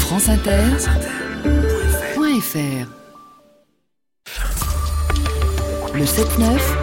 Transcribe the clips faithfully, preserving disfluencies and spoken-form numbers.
France Inter point F R. Le sept neuf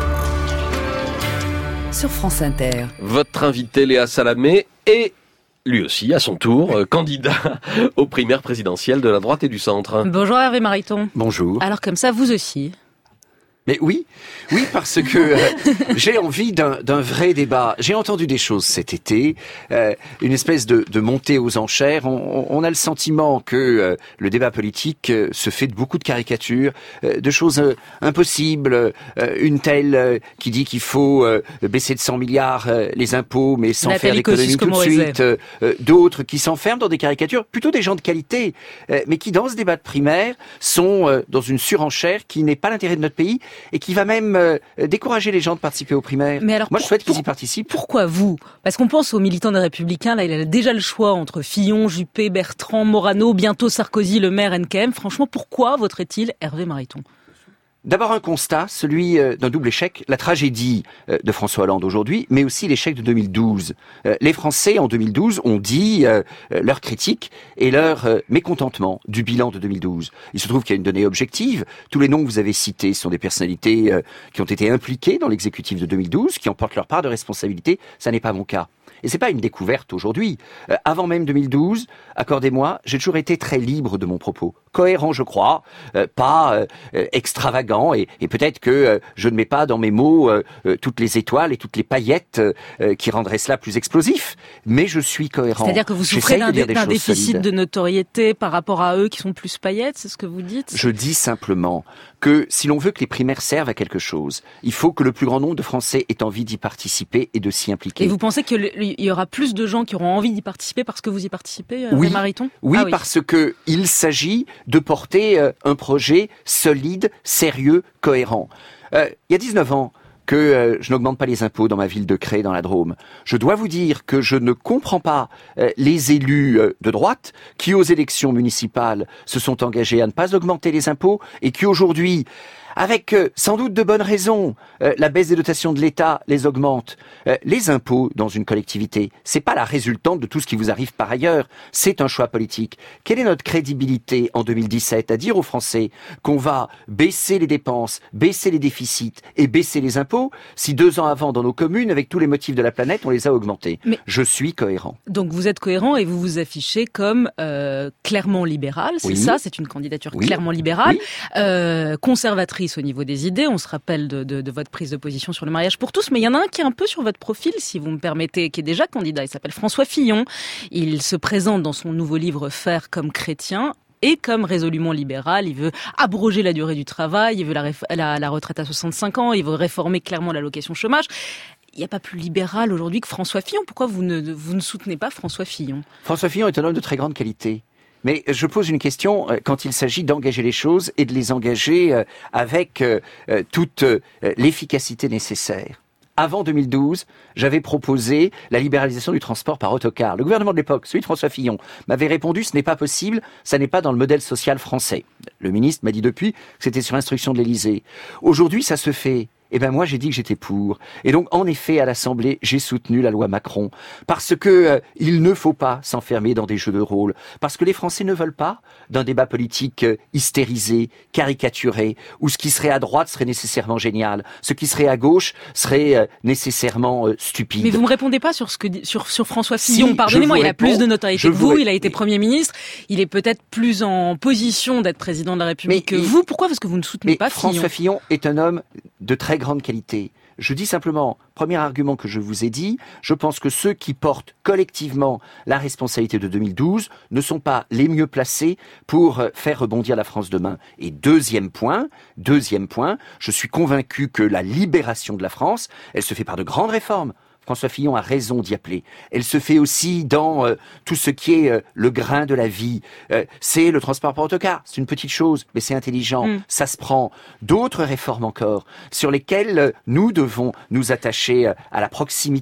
sur France Inter. Votre invité Léa Salamé est lui aussi, à son tour, euh, candidat aux primaires présidentielles de la droite et du centre. Bonjour Hervé Mariton. Bonjour. Alors comme ça, vous aussi. Mais oui, oui, parce que euh, j'ai envie d'un, d'un vrai débat. J'ai entendu des choses cet été, euh, une espèce de, de montée aux enchères. On, on a le sentiment que euh, le débat politique euh, se fait de beaucoup de caricatures, euh, de choses euh, impossibles. Euh, une telle euh, qui dit qu'il faut euh, baisser de cent milliards euh, les impôts, mais sans Nathalie faire l'économie tout de suite. Euh, euh, d'autres qui s'enferment dans des caricatures, plutôt des gens de qualité, euh, mais qui dans ce débat de primaire sont euh, dans une surenchère qui n'est pas l'intérêt de notre pays et qui va même euh, décourager les gens de participer aux primaires. Mais alors, moi, pour, je souhaite qu'ils pour, y participent. Pourquoi vous ? Parce qu'on pense aux militants des Républicains, là, il a déjà le choix entre Fillon, Juppé, Bertrand, Morano, bientôt Sarkozy, Le Maire, N K M. Franchement, pourquoi voterait-il Hervé Mariton ? D'abord un constat, celui d'un double échec, la tragédie de François Hollande aujourd'hui, mais aussi l'échec de deux mille douze. Les Français, en deux mille douze, ont dit euh, leur critique et leur euh, mécontentement du bilan de deux mille douze. Il se trouve qu'il y a une donnée objective. Tous les noms que vous avez cités sont des personnalités euh, qui ont été impliquées dans l'exécutif de deux mille douze, qui en portent leur part de responsabilité. Ça n'est pas mon cas. Et c'est pas une découverte aujourd'hui. Euh, avant même deux mille douze, accordez-moi, j'ai toujours été très libre de mon propos. Cohérent, je crois, euh, pas euh, extravagant, et, et peut-être que euh, je ne mets pas dans mes mots euh, euh, toutes les étoiles et toutes les paillettes euh, qui rendraient cela plus explosif. Mais je suis cohérent. C'est-à-dire que vous souffrez d'un, de d'un déficit solides. de notoriété par rapport à eux qui sont plus paillettes, c'est ce que vous dites ? Je dis simplement que si l'on veut que les primaires servent à quelque chose, il faut que le plus grand nombre de Français ait envie d'y participer et de s'y impliquer. Et vous pensez qu'il y aura plus de gens qui auront envie d'y participer parce que vous y participez, oui. Hervé Mariton ? Oui, ah oui, parce que il s'agit de porter euh, un projet solide, sérieux, cohérent. Euh, il y a dix-neuf ans que euh, je n'augmente pas les impôts dans ma ville de Cré, dans la Drôme. Je dois vous dire que je ne comprends pas euh, les élus euh, de droite qui, aux élections municipales, se sont engagés à ne pas augmenter les impôts et qui, aujourd'hui, avec euh, sans doute de bonnes raisons, euh, la baisse des dotations de l'État les augmente. Euh, les impôts dans une collectivité, c'est pas la résultante de tout ce qui vous arrive par ailleurs, c'est un choix politique. Quelle est notre crédibilité en deux mille dix-sept à dire aux Français qu'on va baisser les dépenses, baisser les déficits et baisser les impôts si deux ans avant dans nos communes, avec tous les motifs de la planète, on les a augmentés ? Mais je suis cohérent. Donc vous êtes cohérent et vous vous affichez comme euh, clairement libéral, c'est oui. ça, c'est une candidature oui. clairement libérale, oui. euh, conservatrice au niveau des idées. On se rappelle de, de, de votre prise de position sur le mariage pour tous, mais il y en a un qui est un peu sur votre profil, si vous me permettez, qui est déjà candidat. Il s'appelle François Fillon. Il se présente dans son nouveau livre Faire comme chrétien et comme résolument libéral. Il veut abroger la durée du travail, il veut la, réf- la, la retraite à soixante-cinq ans, il veut réformer clairement l'allocation chômage. Il n'y a pas plus libéral aujourd'hui que François Fillon. Pourquoi vous ne, vous ne soutenez pas François Fillon ? François Fillon est un homme de très grande qualité. Mais je pose une question quand il s'agit d'engager les choses et de les engager avec toute l'efficacité nécessaire. Avant deux mille douze, j'avais proposé la libéralisation du transport par autocar. Le gouvernement de l'époque, celui de François Fillon, m'avait répondu « ce n'est pas possible, ça n'est pas dans le modèle social français ». Le ministre m'a dit depuis que c'était sur instruction de l'Élysée. Aujourd'hui, ça se fait. Eh ben moi j'ai dit que j'étais pour. Et donc en effet à l'Assemblée j'ai soutenu la loi Macron parce que euh, il ne faut pas s'enfermer dans des jeux de rôle, parce que les Français ne veulent pas d'un débat politique euh, hystérisé, caricaturé, où ce qui serait à droite serait nécessairement génial, ce qui serait à gauche serait euh, nécessairement euh, stupide. Mais vous me répondez pas sur ce que sur sur François Fillon. Si, Pardonnez-moi, il réponds, a plus de notoriété que vous, vous il a été Premier ministre, il est peut-être plus en position d'être président de la République mais que il, vous. Pourquoi ? Parce que vous ne soutenez mais pas Fillon. François Fillon est un homme de très grande qualité. Je dis simplement, premier argument que je vous ai dit, je pense que ceux qui portent collectivement la responsabilité de deux mille douze ne sont pas les mieux placés pour faire rebondir la France demain. Et deuxième point, deuxième point, je suis convaincu que la libération de la France, elle se fait par de grandes réformes. François Fillon a raison d'y appeler. Elle se fait aussi dans euh, tout ce qui est euh, le grain de la vie. Euh, c'est le transport par autocar. C'est une petite chose, mais c'est intelligent. Mm. Ça se prend. D'autres réformes encore, sur lesquelles euh, nous devons nous attacher euh, à la proximité,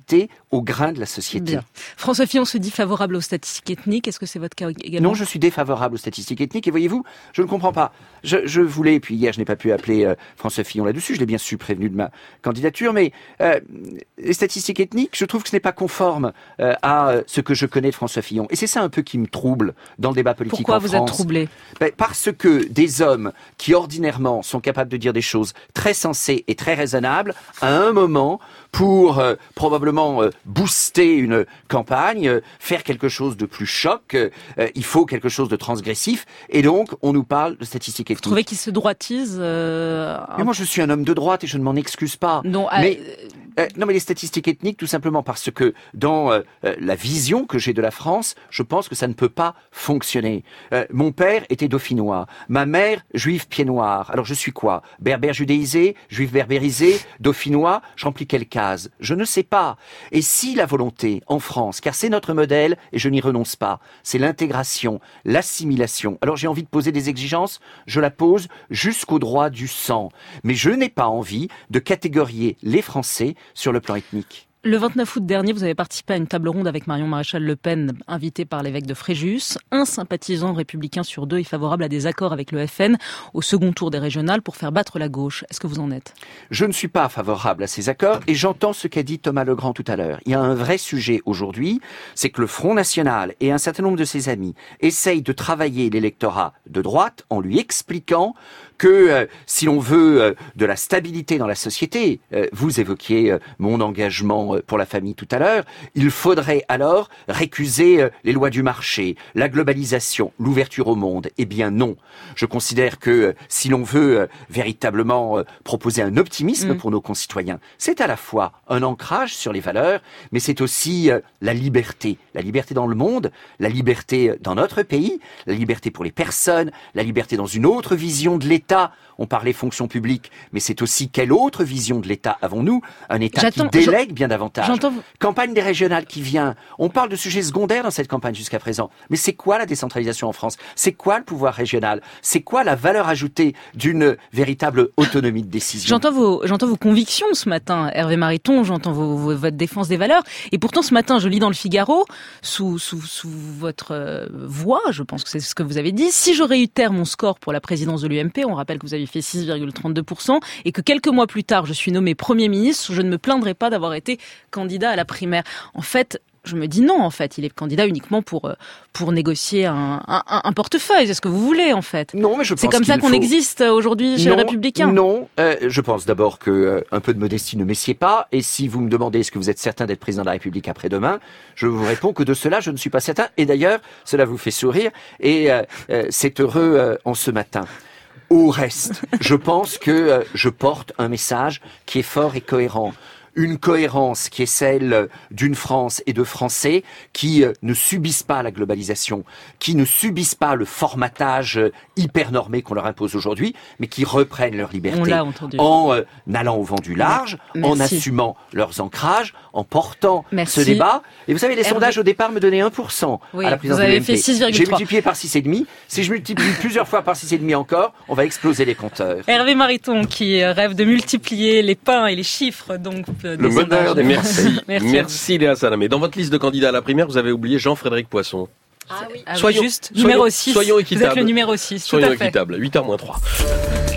au grain de la société. Bien. François Fillon se dit favorable aux statistiques ethniques. Est-ce que c'est votre cas également ? Non, je suis défavorable aux statistiques ethniques. Et voyez-vous, je ne comprends pas. Je, je voulais, et puis hier, je n'ai pas pu appeler euh, François Fillon là-dessus. Je l'ai bien su prévenu de ma candidature. Mais euh, les statistiques ethniques, je trouve que ce n'est pas conforme euh, à euh, ce que je connais de François Fillon. Et c'est ça un peu qui me trouble dans le débat politique Pourquoi en France. Pourquoi vous êtes troublé ? Ben, parce que des hommes qui ordinairement sont capables de dire des choses très sensées et très raisonnables, à un moment, pour euh, probablement euh, booster une campagne, euh, faire quelque chose de plus choc, euh, il faut quelque chose de transgressif, et donc on nous parle de statistiques ethniques. Vous trouvez qu'ils se droitisent euh, Mais moi je suis un homme de droite et je ne m'en excuse pas. Non, mais, euh... Euh, non, mais les statistiques ethniques, tout simplement parce que dans euh, la vision que j'ai de la France, je pense que ça ne peut pas fonctionner. Euh, mon père était dauphinois, ma mère juive pied noir. Alors je suis quoi ? Berbère judéisé, juif berbérisé, dauphinois, je remplis quelle case ? Je ne sais pas. Et si la volonté en France, car c'est notre modèle et je n'y renonce pas, c'est l'intégration, l'assimilation. Alors j'ai envie de poser des exigences, je la pose jusqu'au droit du sang. Mais je n'ai pas envie de catégorier les Français sur le plan ethnique. Le vingt-neuf août dernier, vous avez participé à une table ronde avec Marion Maréchal Le Pen, invitée par l'évêque de Fréjus. Un sympathisant républicain sur deux est favorable à des accords avec le F N au second tour des régionales pour faire battre la gauche. Est-ce que vous en êtes ? Je ne suis pas favorable à ces accords et j'entends ce qu'a dit Thomas Legrand tout à l'heure. Il y a un vrai sujet aujourd'hui, c'est que le Front National et un certain nombre de ses amis essayent de travailler l'électorat de droite en lui expliquant que euh, si l'on veut euh, de la stabilité dans la société, euh, vous évoquiez euh, mon engagement euh, pour la famille tout à l'heure, il faudrait alors récuser euh, les lois du marché, la globalisation, l'ouverture au monde. Eh bien non. Je considère que euh, si l'on veut euh, véritablement euh, proposer un optimisme mmh. pour nos concitoyens, c'est à la fois un ancrage sur les valeurs, mais c'est aussi euh, la liberté. La liberté dans le monde, la liberté dans notre pays, la liberté pour les personnes, la liberté dans une autre vision de l'État. On parlait fonction publique, mais c'est aussi quelle autre vision de l'État avons-nous ? Un État J'attends, qui délègue bien davantage. J'entends... Campagne des régionales qui vient. On parle de sujets secondaires dans cette campagne jusqu'à présent. Mais c'est quoi la décentralisation en France ? C'est quoi le pouvoir régional ? C'est quoi la valeur ajoutée d'une véritable autonomie de décision ? J'entends vos, j'entends vos convictions ce matin, Hervé Mariton, j'entends vos, vos, votre défense des valeurs. Et pourtant, ce matin, je lis dans le Figaro, sous, sous, sous votre euh, voix, je pense que c'est ce que vous avez dit, si je réitère mon score pour la présidence de l'U M P, on rappelle que vous avez fait six virgule trente-deux pour cent et que quelques mois plus tard, je suis nommé Premier ministre, je ne me plaindrai pas d'avoir été candidat à la primaire. En fait, je me dis non, en fait, il est candidat uniquement pour pour négocier un, un, un portefeuille. C'est ce que vous voulez, en fait. Non, mais je pense c'est comme ça qu'on faut... existe aujourd'hui chez non, les Républicains. Non, euh, je pense d'abord que euh, un peu de modestie ne messied pas. Et si vous me demandez est-ce que vous êtes certain d'être président de la République après-demain, je vous réponds que de cela, je ne suis pas certain. Et d'ailleurs, cela vous fait sourire et euh, euh, c'est heureux euh, en ce matin. Au reste, je pense que euh, je porte un message qui est fort et cohérent. Une cohérence qui est celle d'une France et de Français qui euh, ne subissent pas la globalisation, qui ne subissent pas le formatage euh, hyper normé qu'on leur impose aujourd'hui, mais qui reprennent leur liberté en euh, allant au vent du large, Merci. en assumant leurs ancrages, en portant Merci. ce débat. Et vous savez, les Hervé... sondages au départ me donnaient un pour cent oui, à la présidence vous avez de l'U M P. Fait six virgule trois. J'ai multiplié par six virgule cinq. Si je multiplie plusieurs fois par six virgule cinq encore, on va exploser les compteurs. Hervé Mariton qui rêve de multiplier les pains et les chiffres, donc le bonheur des merci. Merci, merci Léa Salamé. Dans votre liste de candidats à la primaire, vous avez oublié Jean-Frédéric Poisson. Ah oui. Soyons, juste, soyons, numéro six. Soyons équitables. Vous êtes le numéro six. Soyons tout à fait. équitables. huit heures moins trois.